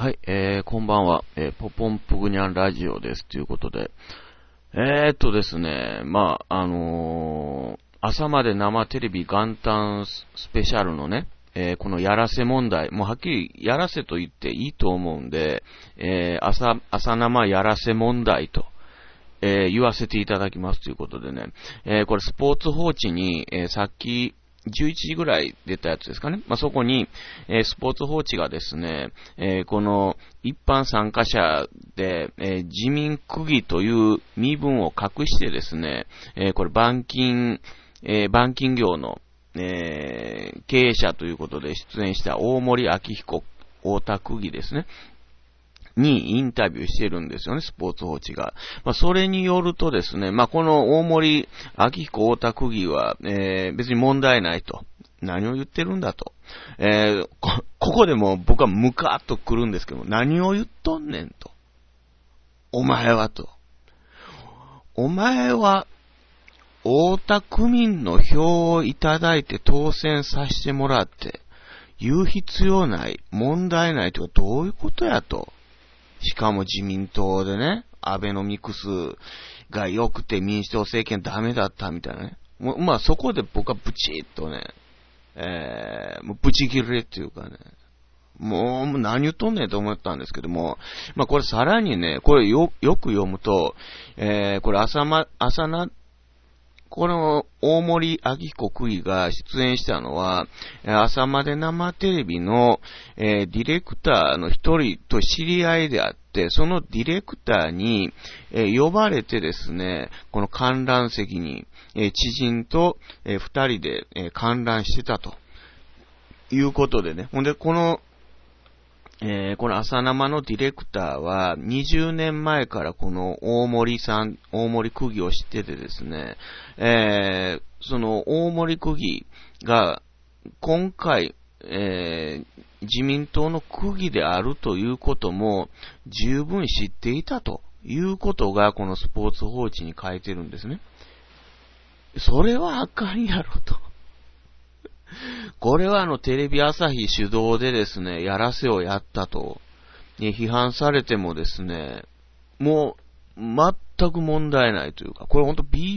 はい、こんばんは、ポポンプグニャンラジオです。ということで、ですね、朝まで生テレビ元旦スペシャルのね、このやらせ問題、もうはっきりやらせと言っていいと思うんで、朝生やらせ問題と、言わせていただきますということでね、これスポーツ報知に、さっき、11時ぐらい出たやつですかね。そこに、スポーツ報知がですね、この一般参加者で、自民区議という身分を隠してですね、これ板金業の、経営者ということで出演した大森昭彦太田区議ですね。にインタビューしてるんですよね、スポーツ報知が。それによるとですね、この大森昭彦太田区議は、別に問題ないと。何を言ってるんだと。ここでも僕はムカッと来るんですけど、何を言っとんねんと。お前はと。お前は、太田区民の票をいただいて当選させてもらって、言う必要ない、問題ないとはどういうことやと。しかも自民党でね、アベノミクスが良くて民主党政権ダメだったみたいなね。そこで僕はブチッとね、もうブチ切れっていうかね、もう何言っとんねんと思ったんですけども、これさらにね、これよく読むと、これこの大森昭彦区議が出演したのは、朝まで生テレビの、ディレクターの一人と知り合いであって、そのディレクターに、呼ばれてですね、この観覧席に、知人と、二人で、観覧してたということでね。ほんで、この朝生のディレクターは20年前からこの大森区議を知っててですね、その大森区議が今回、自民党の区議であるということも十分知っていたということがこのスポーツ報知に書いてるんですね。それはあかんやろと。これはテレビ朝日主導でですね、やらせをやったと、批判されてもですね、もう、全く問題ないというか、これほんと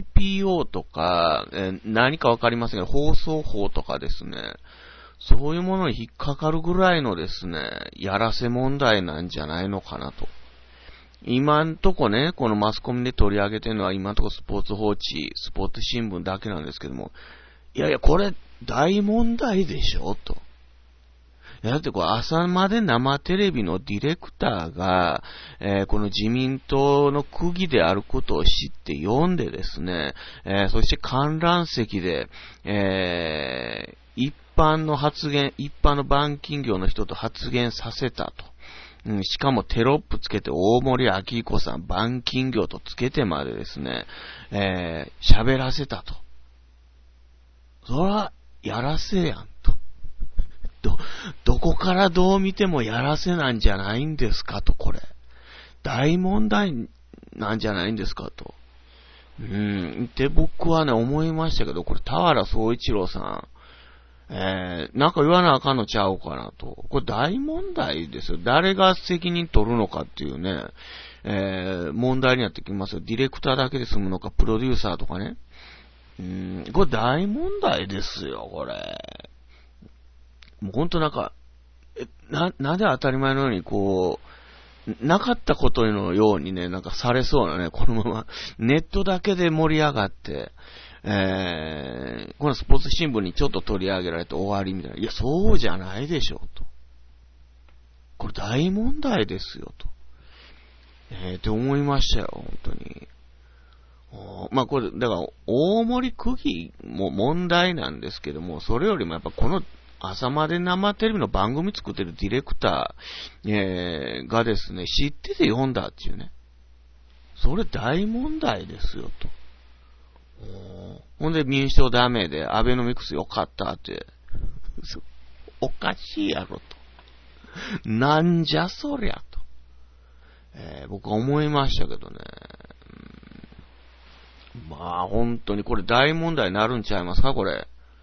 BPO とか、何かわかりませんが、放送法とかですね、そういうものに引っかかるぐらいのですね、やらせ問題なんじゃないのかなと。今んとこね、このマスコミで取り上げてるのは今んとこスポーツ報知、スポーツ新聞だけなんですけども、いやいや、これ、大問題でしょと。だってこれ朝まで生テレビのディレクターが、この自民党の区議であることを知って読んでですね、そして観覧席で、一般の板金業の人と発言させたと。しかもテロップつけて大森昭彦さん板金業とつけてまでですね、喋らせたと。そら、やらせやんと。どこからどう見てもやらせなんじゃないんですかと、これ。大問題なんじゃないんですかと。で、僕はね、思いましたけど、これ、田原総一郎さん、なんか言わなあかんのちゃうかなと。これ大問題ですよ。誰が責任取るのかっていうね、問題になってきますよ。ディレクターだけで済むのか、プロデューサーとかね。これ大問題ですよ、これ。もうほんとなんか、なんで当たり前のようにこう、なかったことのようにね、なんかされそうなね、このまま、ネットだけで盛り上がって、このスポーツ新聞にちょっと取り上げられて終わりみたいな。いや、そうじゃないでしょ、と。これ大問題ですよ、と。って思いましたよ、本当に。これ、だから、大森区議も問題なんですけども、それよりもやっぱこの朝まで生テレビの番組作ってるディレクター、がですね、知ってて読んだっていうね。それ大問題ですよ、と。ほんで民主党ダメで、アベノミクス良かったって。おかしいやろ、と。なんじゃそりゃ、と。僕は思いましたけどね。本当にこれ大問題になるんちゃいますか、これ。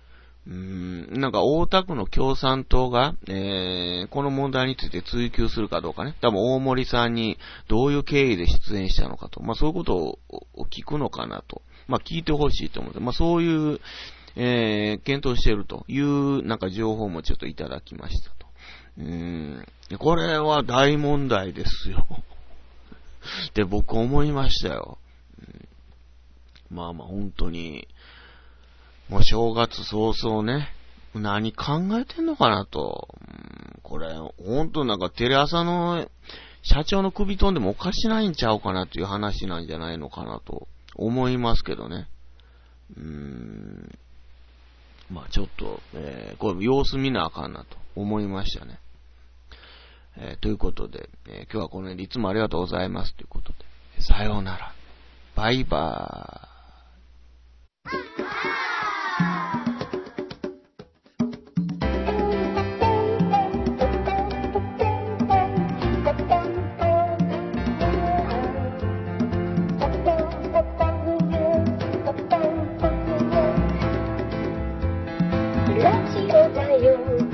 なんか大田区の共産党が、この問題について追及するかどうかね。多分大森さんにどういう経緯で出演したのかと。まあそういうことを聞くのかなと。まあ聞いてほしいと思う。まあそういう、検討しているというなんか情報もちょっといただきましたと。これは大問題ですよ。って僕思いましたよ。まあまあ本当に、もう正月早々ね、何考えてんのかなと。これ、本当なんかテレ朝の社長の首飛んでもおかしないんちゃうかなという話なんじゃないのかなと思いますけどね。まあちょっと、これ様子見なあかんなと思いましたね。ということで、今日はこの辺でいつもありがとうございますということで、さようなら。バイバーイ。 ラジオだよ